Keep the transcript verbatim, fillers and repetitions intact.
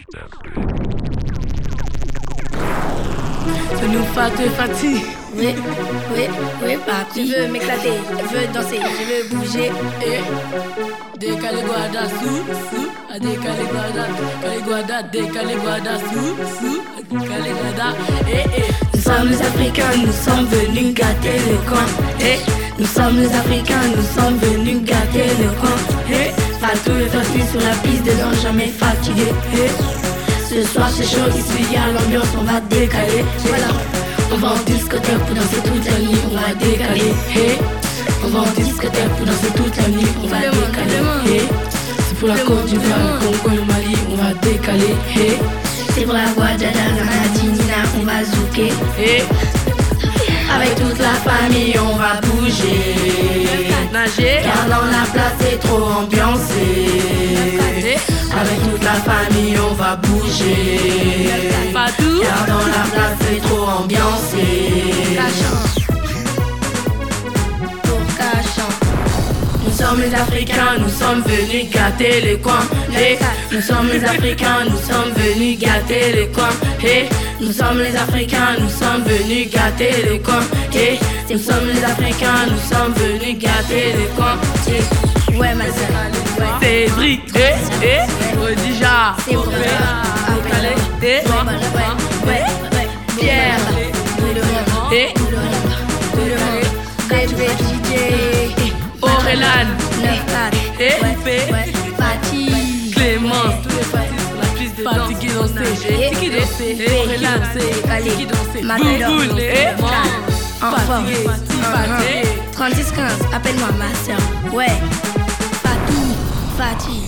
C'est nous Fatou Fati. Oui, oui, oui, papi. Je veux m'éclater, je veux danser, je veux bouger. Et décalé guada sous, sous, à décalé guada, décalé guada, décalé guada sous, sous, à décalé guada. Et et nous sommes les Africains, nous sommes venus gâter le coin. Et nous sommes les Africains, nous sommes venus gâter le coin. Et Fatou et Fati sur la piste, dedans jamais fatigué. Et ce soir c'est chaud, ici y'a l'ambiance, on va décaler. Voilà. On va en discothèque pour danser toute la nuit, on va décaler. Hey. On va en discothèque pour danser toute la nuit, on va décaler. Hey. C'est pour la Côte d'Ivoire, le Congo, le Mali, on va décaler. Hey. C'est pour la Guadana, la Madinina, on va zouker. Hey. Avec toute la famille, on va bouger. Nager, car dans la place c'est trop ambiancé. Avec toute la famille, on va bouger. Fatou, car dans la place c'est trop ambiancé. Pour Cachan. Nous sommes les Africains, nous sommes venus gâter les coins. Hey. Nous sommes les Africains, nous sommes venus gâter les coins. Hey. Nous sommes les Africains, nous sommes venus gâter les coins. Hey. Nous sommes les Africains, nous sommes venus gâter les coins. Hey. Ouais ma soeur, c'est Cédric, eh, eh, Rodija, c'est pour toi, décalé, eh, ouais, Pierre, eh, Aurélan, eh, Fati, Clémence, tous les Fatis sur la piste de danse, Fati qui dansait, Tiki dansait, Aurélan, Tiki dansait, Gougoul, eh, Fati, Fati, trente-six quinze, appelle-moi ma soeur, ouais, Fatou, Fati.